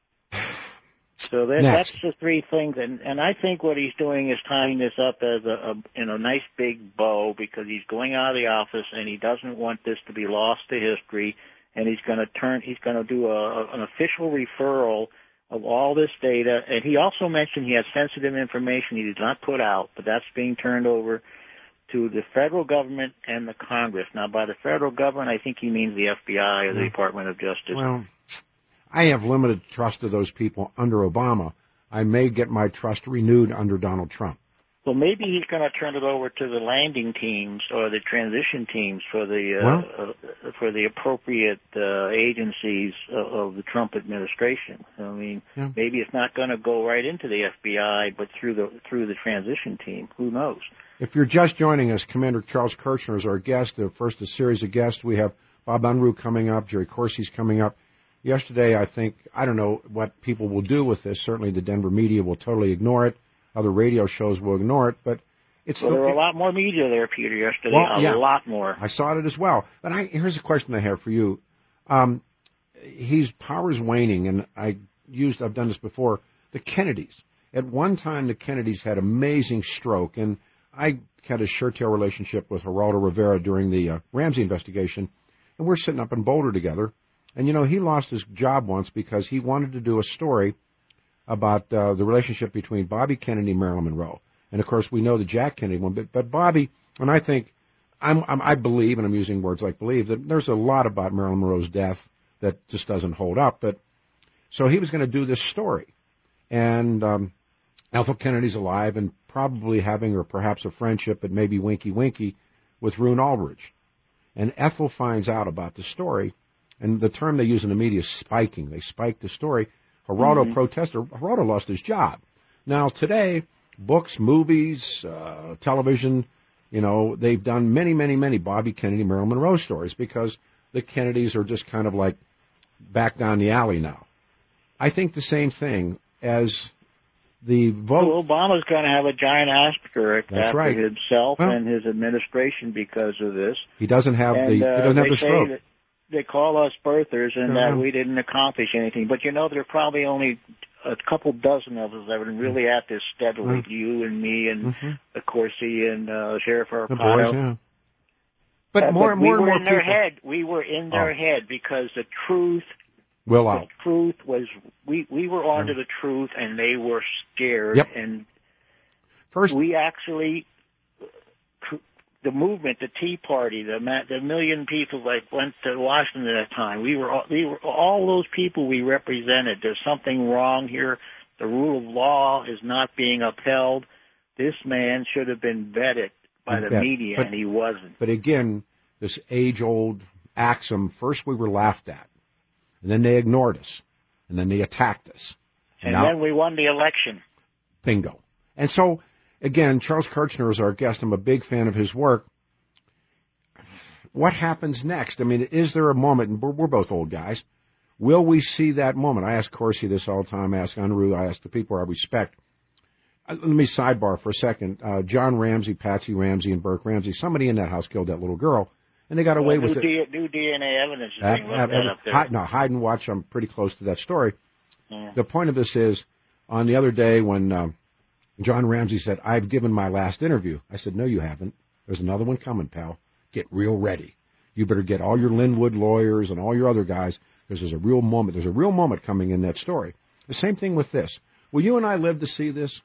[SPEAKER 5] so that,
[SPEAKER 4] next.
[SPEAKER 5] that's the three things, and, and I think what he's doing is tying this up as a, a in a nice big bow, because he's going out of the office and he doesn't want this to be lost to history, and he's going to turn. He's going to do a, an official referral of all this data, and he also mentioned he has sensitive information he did not put out, but that's being turned over to the federal government and the Congress. Now, by the federal government, I think he means the F B I or the yeah. Department of Justice.
[SPEAKER 4] Well, I have limited trust of those people under Obama. I may get my trust renewed under Donald Trump.
[SPEAKER 5] Well, maybe he's going to turn it over to the landing teams or the transition teams for the uh,
[SPEAKER 4] well,
[SPEAKER 5] uh, for the appropriate uh, agencies of, of the Trump administration. I mean,
[SPEAKER 4] yeah.
[SPEAKER 5] maybe it's not going to go right into the F B I, but through the through the transition team. Who knows?
[SPEAKER 4] If you're just joining us, Commander Charles Kirchner is our guest. The first a series of guests. We have Bob Unruh coming up. Jerry Corsi's coming up. Yesterday, I think, I don't know what people will do with this. Certainly the Denver media will totally ignore it. Other radio shows will ignore it. But it's
[SPEAKER 5] well, there were a lot more media there, Peter, yesterday.
[SPEAKER 4] Well,
[SPEAKER 5] a
[SPEAKER 4] yeah,
[SPEAKER 5] lot more.
[SPEAKER 4] I saw it as well. But I, here's a question I have for you. Um, his power's waning, and I used, I've done this before, the Kennedys. At one time, the Kennedys had amazing stroke, and I had a sure-tail relationship with Geraldo Rivera during the uh, Ramsey investigation, and we're sitting up in Boulder together. And, you know, he lost his job once because he wanted to do a story about uh, the relationship between Bobby Kennedy and Marilyn Monroe. And, of course, we know the Jack Kennedy one, but, but Bobby, and I think, I'm, I'm, I believe, and I'm using words like believe, that there's a lot about Marilyn Monroe's death that just doesn't hold up. But So he was going to do this story. And um, Ethel Kennedy's alive and probably having, or perhaps a friendship, but maybe winky-winky, with Rune Aldrich. And Ethel finds out about the story, and the term they use in the media is spiking. They spiked the story. Geraldo mm-hmm. protested. Geraldo lost his job. Now, today, books, movies, uh, television, you know, they've done many, many, many Bobby Kennedy, Marilyn Monroe stories because the Kennedys are just kind of like back down the alley now. I think the same thing as the vote.
[SPEAKER 5] Well, Obama's going to have a giant asterisk
[SPEAKER 4] That's
[SPEAKER 5] after
[SPEAKER 4] right.
[SPEAKER 5] himself
[SPEAKER 4] well,
[SPEAKER 5] and his administration because of this.
[SPEAKER 4] He doesn't have
[SPEAKER 5] and,
[SPEAKER 4] the. He doesn't
[SPEAKER 5] uh,
[SPEAKER 4] have the stroke.
[SPEAKER 5] That they call us birthers and
[SPEAKER 4] uh-huh.
[SPEAKER 5] that we didn't accomplish anything. But you know, there are probably only a couple dozen of us that have been really at this steadily. Mm-hmm. You and me and
[SPEAKER 4] mm-hmm.
[SPEAKER 5] of course he and uh, Sheriff Arpaio.
[SPEAKER 4] The boys, yeah. But
[SPEAKER 5] uh,
[SPEAKER 4] more
[SPEAKER 5] but
[SPEAKER 4] and
[SPEAKER 5] we
[SPEAKER 4] more and
[SPEAKER 5] were
[SPEAKER 4] more
[SPEAKER 5] in
[SPEAKER 4] people.
[SPEAKER 5] their head. We were in their
[SPEAKER 4] oh.
[SPEAKER 5] head because the truth.
[SPEAKER 4] Will out.
[SPEAKER 5] The truth was we we were onto mm-hmm. the truth and they were scared.
[SPEAKER 4] Yep.
[SPEAKER 5] And
[SPEAKER 4] first
[SPEAKER 5] we actually. The movement, the Tea Party, the the million people that went to Washington at that time, we were all, we were all those people we represented. There's something wrong here. The rule of law is not being upheld. This man should have been vetted by the
[SPEAKER 4] bet.
[SPEAKER 5] media,
[SPEAKER 4] but,
[SPEAKER 5] and he wasn't.
[SPEAKER 4] But again, this age-old axiom: first we were laughed at, and then they ignored us, and then they attacked us,
[SPEAKER 5] and
[SPEAKER 4] now,
[SPEAKER 5] then we won the election.
[SPEAKER 4] Bingo. And so. Again, Charles Kirchner is our guest. I'm a big fan of his work. What happens next? I mean, is there a moment, and we're, we're both old guys, will we see that moment? I ask Corsi this all the time. I ask Unruh. I ask the people I respect. Uh, let me sidebar for a second. Uh, John Ramsey, Patsy Ramsey, and Burke Ramsey, somebody in that house killed that little girl, and they got away
[SPEAKER 5] well,
[SPEAKER 4] with
[SPEAKER 5] new
[SPEAKER 4] it.
[SPEAKER 5] D, new D N A evidence is
[SPEAKER 4] Uh,
[SPEAKER 5] being looked
[SPEAKER 4] uh,
[SPEAKER 5] at up there.
[SPEAKER 4] Hide, no, hide and watch. I'm pretty close to that story.
[SPEAKER 5] Yeah.
[SPEAKER 4] The point of this is, on the other day when... Um, John Ramsey said, I've given my last interview. I said, no, you haven't. There's another one coming, pal. Get real ready. You better get all your Linwood lawyers and all your other guys, because there's a real moment. There's a real moment coming in that story. The same thing with this. Will you and I live to see this?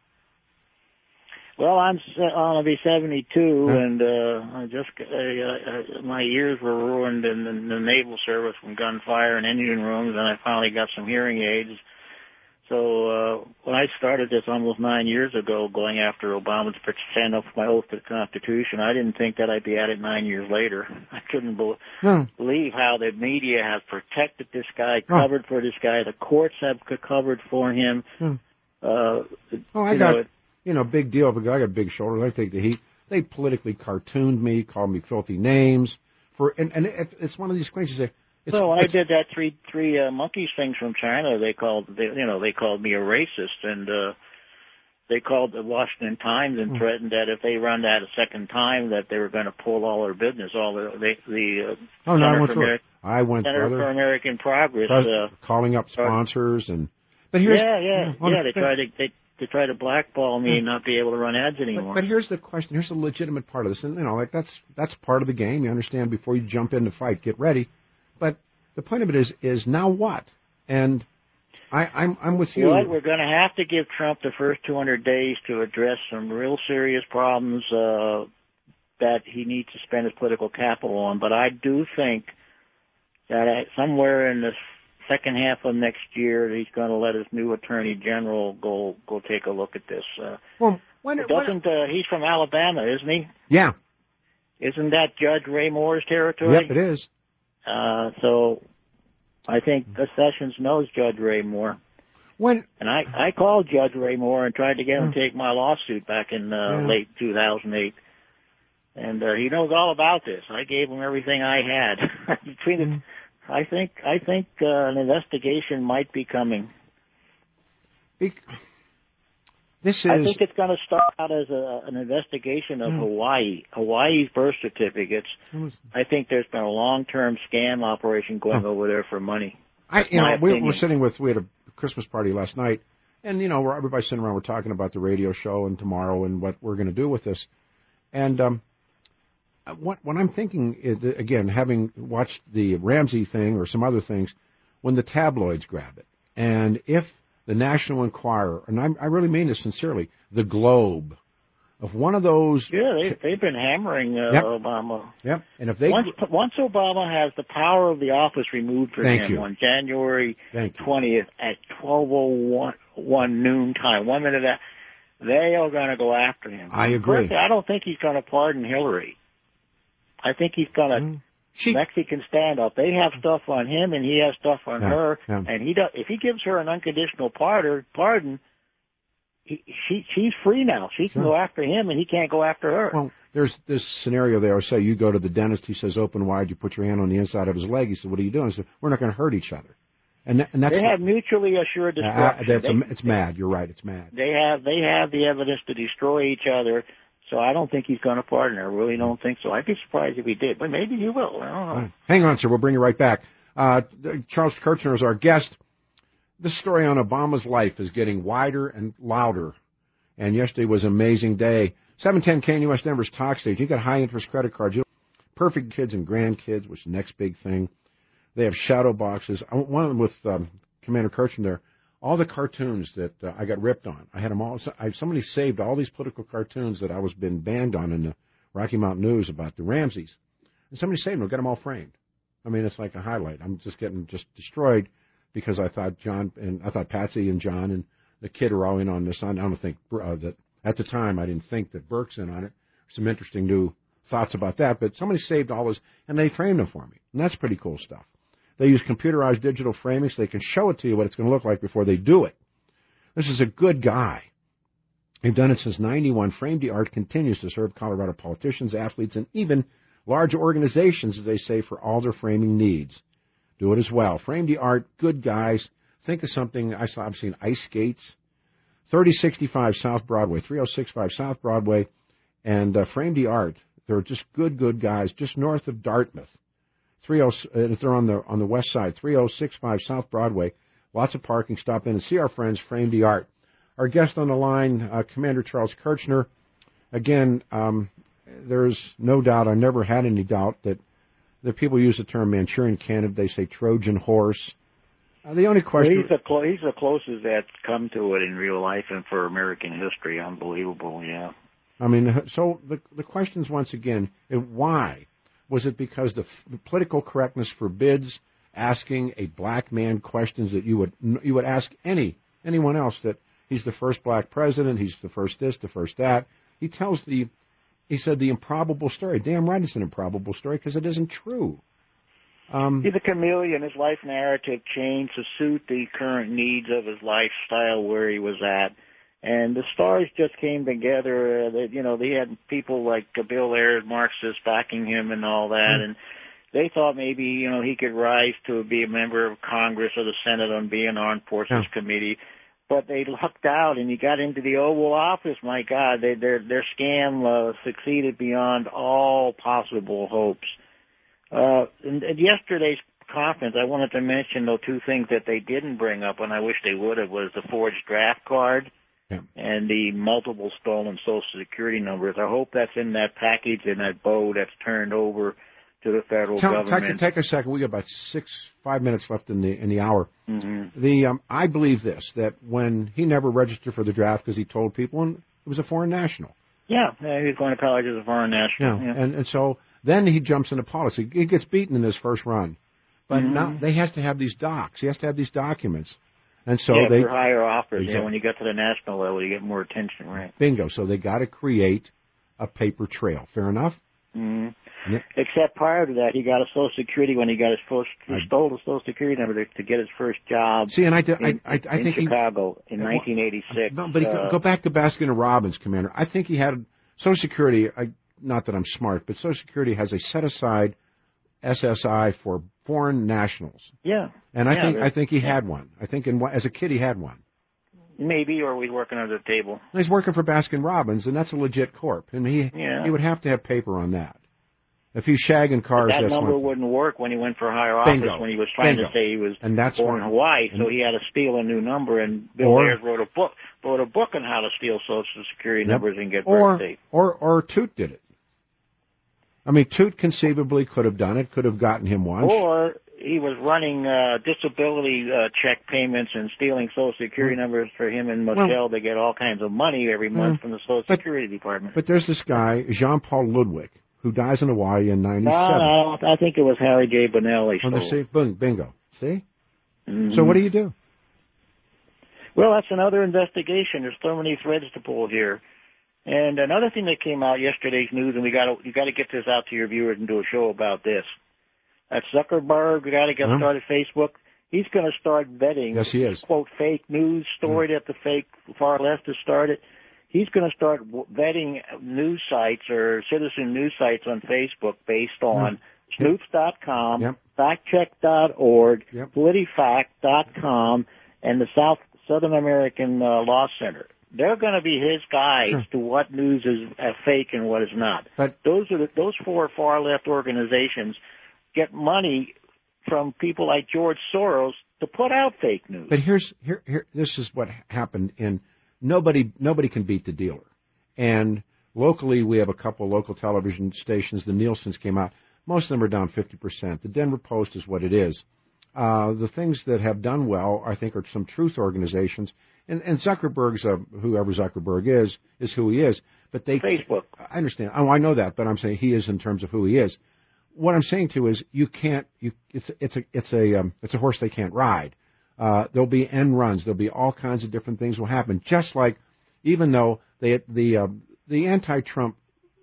[SPEAKER 5] Well, I'm going to be seventy-two,
[SPEAKER 4] huh?
[SPEAKER 5] and uh, I just uh, uh, my ears were ruined in the, the Naval Service from gunfire and engine rooms, and I finally got some hearing aids. So uh, when I started this almost nine years ago, going after Obama to stand up for my oath to the Constitution, I didn't think that I'd be at it nine years later. I couldn't be- no. believe how the media has protected this guy, covered oh. for this guy. The courts have covered for him. Hmm. Uh,
[SPEAKER 4] oh, I
[SPEAKER 5] you
[SPEAKER 4] got,
[SPEAKER 5] know, it,
[SPEAKER 4] you know, big deal. But I got big shoulders. I take the heat. They politically cartooned me, called me filthy names. For and, and it, it's one of these things you say. It's,
[SPEAKER 5] so when I did that three three uh, monkeys things from China, they called they, you know they called me a racist, and uh, they called the Washington Times and threatened that if they run that a second time, that they were going to pull all their business, all the the, the uh,
[SPEAKER 4] oh no,
[SPEAKER 5] Center
[SPEAKER 4] I went
[SPEAKER 5] for
[SPEAKER 4] through
[SPEAKER 5] Ameri-
[SPEAKER 4] it. I went
[SPEAKER 5] Center
[SPEAKER 4] brother,
[SPEAKER 5] for American Progress,
[SPEAKER 4] pres-
[SPEAKER 5] uh,
[SPEAKER 4] calling up sponsors and. But here's,
[SPEAKER 5] yeah, yeah,
[SPEAKER 4] you know,
[SPEAKER 5] yeah. They tried to they they try to blackball me and not be able to run ads anymore.
[SPEAKER 4] But, but here's the question. Here's the legitimate part of this, and you know, like that's that's part of the game. You understand before you jump in to fight, get ready. But the point of it is, is now what? And I, I'm, I'm with you.
[SPEAKER 5] Well, we're going to have to give Trump the first two hundred days to address some real serious problems uh, that he needs to spend his political capital on. But I do think that somewhere in the second half of next year, he's going to let his new attorney general go go take a look at this. Uh,
[SPEAKER 4] well, when,
[SPEAKER 5] doesn't
[SPEAKER 4] when,
[SPEAKER 5] uh, he's from Alabama, isn't he?
[SPEAKER 4] Yeah.
[SPEAKER 5] Isn't that Judge Ray Moore's territory?
[SPEAKER 4] Yep, it is.
[SPEAKER 5] Uh, so I think Sessions knows Judge Ray Moore.
[SPEAKER 4] When
[SPEAKER 5] and I, I called Judge Ray Moore and tried to get him to take my lawsuit back in uh,
[SPEAKER 4] yeah.
[SPEAKER 5] late two thousand eight. And uh, he knows all about this. I gave him everything I had. Between the, mm. I think I think uh, an investigation might be coming.
[SPEAKER 4] Be- This is.
[SPEAKER 5] I think it's going to start out as a, an investigation of mm. Hawaii, Hawaii's birth certificates. Was, I think there's been a long-term scam operation going oh. over there for money.
[SPEAKER 4] I, you know, we were sitting with we had a Christmas party last night, and you know, we're, everybody's sitting around. We're talking about the radio show and tomorrow and what we're going to do with this. And um, what what I'm thinking is, again, having watched the Ramsey thing or some other things, when the tabloids grab it, and if the National Enquirer, and I, I really mean this sincerely, the Globe, If one of those,
[SPEAKER 5] Yeah, they, they've been hammering uh,
[SPEAKER 4] Yep.
[SPEAKER 5] Obama.
[SPEAKER 4] yep, and if they,
[SPEAKER 5] Once, once Obama has the power of the office removed from
[SPEAKER 4] Thank
[SPEAKER 5] him
[SPEAKER 4] you.
[SPEAKER 5] on January
[SPEAKER 4] Thank you.
[SPEAKER 5] twentieth at twelve oh one noon time, one minute after, they are going to go after him.
[SPEAKER 4] I agree.
[SPEAKER 5] Personally, I don't think he's going to pardon Hillary. I think he's going to
[SPEAKER 4] Mm. She,
[SPEAKER 5] Mexican standoff. They have stuff on him, and he has stuff on
[SPEAKER 4] Yeah,
[SPEAKER 5] her.
[SPEAKER 4] yeah.
[SPEAKER 5] And he does. If he gives her an unconditional pardon, pardon, he, she she's free now. She can
[SPEAKER 4] Sure.
[SPEAKER 5] go after him, and he can't go after her.
[SPEAKER 4] well, there's this scenario there. I say you go to the dentist. He says open wide. You put your hand on the inside of his leg. He said, "What are you doing?" I said, "We're not going to hurt each other." And that, and that's
[SPEAKER 5] They have mutually assured
[SPEAKER 4] uh,
[SPEAKER 5] destruction.
[SPEAKER 4] that's
[SPEAKER 5] They-
[SPEAKER 4] a, it's mad. You're right. It's mad.
[SPEAKER 5] They have they have the evidence to destroy each other, so I don't think he's going to pardon her. I really don't think so. I'd be surprised if he did, but maybe he will. I don't know.
[SPEAKER 4] Right. Hang on, sir. We'll bring you right back. Uh, Charles Kirchner is our guest. This story on Obama's life is getting wider and louder, and yesterday was an amazing day. seven ten K N U S Denver's talk stage. You got high interest credit cards. You perfect kids and grandkids, which is the next big thing. They have shadow boxes. I- One of them with um, Commander Kirchner there. All the cartoons that uh, I got ripped on. I had them all. I, somebody saved all these political cartoons that I was been banned on in the Rocky Mountain News about the Ramseys. And somebody saved them. Got them all framed. I mean, it's like a highlight. I'm just getting just destroyed because I thought John and I thought Patsy and John and the kid are all in on this. I don't think uh, that at the time I didn't think that Burke's in on it. Some interesting new thoughts about that. But somebody saved all this and they framed them for me. And that's pretty cool stuff. They use computerized digital framing so they can show it to you what it's going to look like before they do it. This is a good guy. They've done it since ninety-one. Frame the Art continues to serve Colorado politicians, athletes, and even large organizations, as they say, for all their framing needs. Do it as well. Frame the Art, good guys. Think of something. I saw, I've seen ice skates. thirty sixty-five South Broadway, three oh six five South Broadway, and uh, Frame the Art. They're just good, good guys, just north of Dartmouth. Three oh, if they're on the on the west side, three oh six five South Broadway. Lots of parking. Stop in and see our friends, Frame the Art. Our guest on the line, uh, Commander Charles Kirchner. Again, um, there's no doubt, I never had any doubt, that the people use the term Manchurian candidate. They say Trojan horse. Uh, the only question...
[SPEAKER 5] Well, he's, the clo- he's the closest that's come to it in real life and for American history. Unbelievable, yeah.
[SPEAKER 4] I mean, so the the questions once again, why? Was it because the, the political correctness forbids asking a black man questions that you would you would ask any anyone else? That he's the first black president, he's the first this, the first that. He tells the he said the improbable story. Damn right, it's an improbable story because it isn't true. Um,
[SPEAKER 5] He's a chameleon. His life narrative changed to suit the current needs of his lifestyle where he was at. And the stars just came together. Uh, that you know, they had people like uh, Bill Ayers, Marxist, backing him and all that. Mm. And they thought maybe, you know, he could rise to be a member of Congress or the Senate on being Armed Forces yeah. Committee. But they lucked out, and he got into the Oval Office. My God, they, their their scam uh, succeeded beyond all possible hopes. Uh, in, in yesterday's conference, I wanted to mention, though, two things that they didn't bring up, and I wish they would have, was the forged draft card. Yeah. And the multiple stolen Social Security numbers. I hope that's in that package, in that bow that's turned over to the federal
[SPEAKER 4] Tell,
[SPEAKER 5] government.
[SPEAKER 4] Take, take a second. We got about six, five minutes left in the in the hour.
[SPEAKER 5] Mm-hmm.
[SPEAKER 4] The um, I believe this, that when he never registered for the draft because he told people, and it was a foreign national.
[SPEAKER 5] Yeah, yeah, he was going to college as a foreign national.
[SPEAKER 4] Yeah,
[SPEAKER 5] yeah.
[SPEAKER 4] And, and so then he jumps into politics. He gets beaten in his first run. But
[SPEAKER 5] mm-hmm.
[SPEAKER 4] now they has to have these docs. He has to have these documents. And so
[SPEAKER 5] yeah,
[SPEAKER 4] they
[SPEAKER 5] for higher offers.
[SPEAKER 4] exactly.
[SPEAKER 5] Yeah, when you get to the national level, you get more attention, right?
[SPEAKER 4] Bingo. So they got to create a paper trail. Fair enough?
[SPEAKER 5] Mm-hmm.
[SPEAKER 4] Yeah.
[SPEAKER 5] Except prior to that, he got a Social Security when he got his first, he I, stole the Social Security number to, to get his first job.
[SPEAKER 4] See, and I, did,
[SPEAKER 5] in,
[SPEAKER 4] I, I, I
[SPEAKER 5] in
[SPEAKER 4] think
[SPEAKER 5] Chicago
[SPEAKER 4] he,
[SPEAKER 5] in nineteen eighty-six.
[SPEAKER 4] No, but he,
[SPEAKER 5] uh,
[SPEAKER 4] go back to Baskin and Robbins, Commander. I think he had Social Security. I, not that I'm smart, but Social Security has a set aside S S I for foreign nationals.
[SPEAKER 5] Yeah.
[SPEAKER 4] And I
[SPEAKER 5] yeah,
[SPEAKER 4] think I think he
[SPEAKER 5] yeah.
[SPEAKER 4] had one. I think in, as a kid he had one.
[SPEAKER 5] Maybe, or he's working under the table.
[SPEAKER 4] He's working for Baskin Robbins, and that's a legit corp. And he
[SPEAKER 5] yeah.
[SPEAKER 4] he would have to have paper on that. If he's shagging cars,
[SPEAKER 5] but that
[SPEAKER 4] that's
[SPEAKER 5] number
[SPEAKER 4] one
[SPEAKER 5] wouldn't work when he went for higher office.
[SPEAKER 4] Bingo.
[SPEAKER 5] When he was trying
[SPEAKER 4] Bingo.
[SPEAKER 5] to say he was
[SPEAKER 4] and that's
[SPEAKER 5] born in Hawaii,
[SPEAKER 4] and,
[SPEAKER 5] so he had to steal a new number. And Bill
[SPEAKER 4] or,
[SPEAKER 5] Ayers wrote a book wrote a book on how to steal Social Security
[SPEAKER 4] yep.
[SPEAKER 5] numbers and get
[SPEAKER 4] or,
[SPEAKER 5] birth dates.
[SPEAKER 4] Or or Toot did it. I mean, Toot conceivably could have done it, could have gotten him one.
[SPEAKER 5] Or he was running uh, disability uh, check payments and stealing Social Security
[SPEAKER 4] well,
[SPEAKER 5] numbers for him and Michelle. Well, they get all kinds of money every month
[SPEAKER 4] well,
[SPEAKER 5] from the Social
[SPEAKER 4] but,
[SPEAKER 5] Security Department.
[SPEAKER 4] But there's this guy, Jean-Paul Ludwig, who dies in Hawaii in ninety-seven.
[SPEAKER 5] No, no, I think it was Harry J. Bonelli.
[SPEAKER 4] Oh, see, bingo. See?
[SPEAKER 5] Mm-hmm.
[SPEAKER 4] So what do you do?
[SPEAKER 5] Well, that's another investigation. There's so many threads to pull here. And another thing that came out yesterday's news, and we got to you got to get this out to your viewers and do a show about this. That Zuckerberg, the guy that got huh? started Facebook, he's going to start vetting.
[SPEAKER 4] Yes, he is.
[SPEAKER 5] Quote fake news story mm. that the fake far left has started. He's going to start vetting news sites or citizen news sites on Facebook based on mm. snoops dot com,
[SPEAKER 4] yep.
[SPEAKER 5] fact check dot org,
[SPEAKER 4] yep.
[SPEAKER 5] politifact dot com, and the South Southern American uh, Law Center. They're going to be his guides sure. to what news is uh, fake and what is not.
[SPEAKER 4] But
[SPEAKER 5] those are the, those four far left organizations get money from people like George Soros to put out fake news.
[SPEAKER 4] But here's here here this is what happened in nobody nobody can beat the dealer. And locally we have a couple of local television stations. The Nielsen's came out. Most of them are down fifty percent. The Denver Post is what it is. Uh, the things that have done well, I think, are some truth organizations. And, and Zuckerberg's, uh, whoever Zuckerberg is, is who he is. But they
[SPEAKER 5] Facebook.
[SPEAKER 4] I understand. Oh, I know that, but I'm saying he is in terms of who he is. What I'm saying to is you can't. You it's it's a it's a um, it's a horse they can't ride. Uh, there'll be end runs. There'll be all kinds of different things will happen. Just like, even though they the uh, the anti-Trump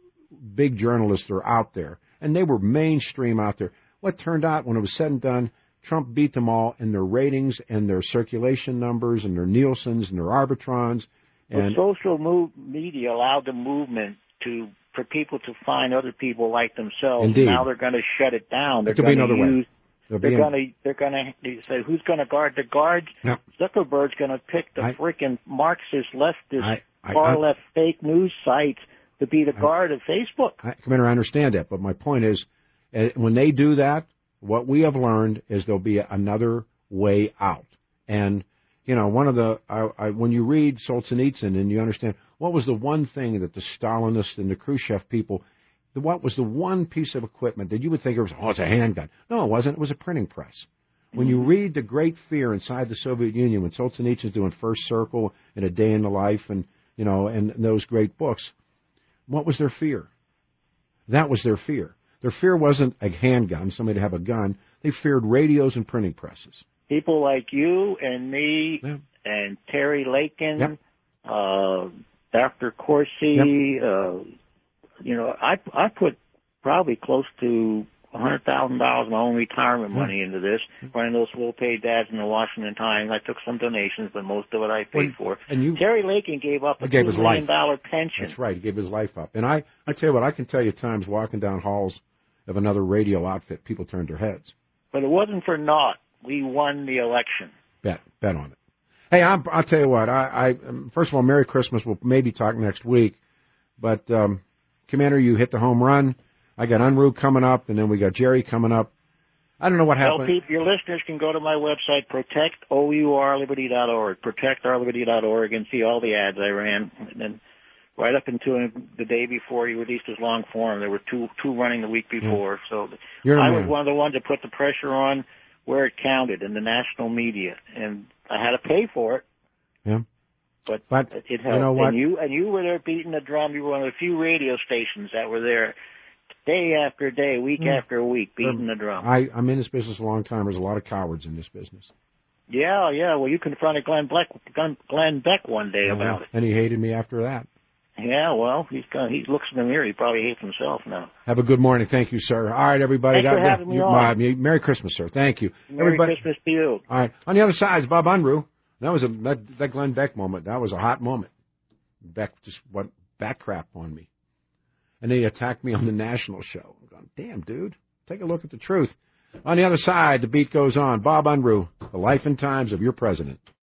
[SPEAKER 4] big journalists are out there, and they were mainstream out there. What turned out when it was said and done, Trump beat them all in their ratings and their circulation numbers and their Nielsen's and their Arbitrons. And
[SPEAKER 5] well, social move, media allowed the movement to for people to find other people like themselves.
[SPEAKER 4] Indeed.
[SPEAKER 5] Now they're going to shut it down. They're
[SPEAKER 4] going
[SPEAKER 5] to use.
[SPEAKER 4] They're
[SPEAKER 5] going to. They're going to say who's going to guard the guards.
[SPEAKER 4] Yep.
[SPEAKER 5] Zuckerberg's going to pick the freaking Marxist, leftist,
[SPEAKER 4] I, I,
[SPEAKER 5] far
[SPEAKER 4] I,
[SPEAKER 5] left fake news sites to be the
[SPEAKER 4] I,
[SPEAKER 5] guard of Facebook.
[SPEAKER 4] I, Commander, I understand that, but my point is, uh, when they do that, what we have learned is there'll be another way out. And you know, one of the I, I, when you read Solzhenitsyn and you understand what was the one thing that the Stalinists and the Khrushchev people, the, what was the one piece of equipment that you would think it was, oh, it's a handgun. No, it wasn't. It was a printing press. When you read The Great Fear inside the Soviet Union, when Solzhenitsyn's doing First Circle and A Day in the Life and, you know, and those great books, what was their fear? That was their fear. Their fear wasn't a handgun, somebody to have a gun. They feared radios and printing presses.
[SPEAKER 5] People like you and me yeah. and Terry Lakin,
[SPEAKER 4] yep.
[SPEAKER 5] uh, Doctor Corsi,
[SPEAKER 4] yep.
[SPEAKER 5] uh, you know, I I put probably close to one hundred thousand dollars of my own retirement
[SPEAKER 4] yep.
[SPEAKER 5] money into this, running those full-paid ads in the Washington Times. I took some donations, but most of it I paid
[SPEAKER 4] well,
[SPEAKER 5] for.
[SPEAKER 4] And you,
[SPEAKER 5] Terry Lakin gave up a
[SPEAKER 4] gave
[SPEAKER 5] two million dollar pension.
[SPEAKER 4] That's right. He gave his life up. And I, I tell you what, I can tell you times walking down halls of another radio outfit, people turned their heads.
[SPEAKER 5] But it wasn't for naught. We won the election.
[SPEAKER 4] Bet, bet on it. Hey, I'm, I'll tell you what. I, I first of all, Merry Christmas. We'll maybe talk next week. But um, Commander, you hit the home run. I got Unruh coming up, and then we got Jerry coming up. I don't know what happened.
[SPEAKER 5] Well, people, your listeners can go to my website, protect our liberty dot org, protect our liberty dot org, and see all the ads I ran. And then right up until the day before he released his long form, there were two two running the week before. Yeah. So
[SPEAKER 4] You're
[SPEAKER 5] I
[SPEAKER 4] man.
[SPEAKER 5] was one of the ones that put the pressure on where it counted in the national media, and I had to pay for it.
[SPEAKER 4] Yeah.
[SPEAKER 5] But,
[SPEAKER 4] but
[SPEAKER 5] it helped.
[SPEAKER 4] You know what?
[SPEAKER 5] And you, and you were there beating the drum. You were one of the few radio stations that were there day after day, week mm. after week, beating um, the drum.
[SPEAKER 4] I, I'm in this business a long time. There's a lot of cowards in this business.
[SPEAKER 5] Yeah, yeah. Well, you confronted Glenn Beck, Glenn Beck one day
[SPEAKER 4] yeah,
[SPEAKER 5] about it.
[SPEAKER 4] And he hated me after that.
[SPEAKER 5] Yeah, well, he's gonna, he looks in the mirror. He probably hates himself now.
[SPEAKER 4] Have a good morning. Thank you, sir. All right, everybody.
[SPEAKER 5] Thanks
[SPEAKER 4] that,
[SPEAKER 5] for having
[SPEAKER 4] that,
[SPEAKER 5] me on.
[SPEAKER 4] My, Merry Christmas, sir. Thank you.
[SPEAKER 5] Merry
[SPEAKER 4] everybody.
[SPEAKER 5] Christmas to you.
[SPEAKER 4] All right. On the other side is Bob Unruh. That was a that, that Glenn Beck moment. That was a hot moment. Beck just went back crap on me. And then he attacked me on the national show. I'm going, damn, dude. Take a look at the truth. On the other side, the beat goes on. Bob Unruh, the life and times of your president.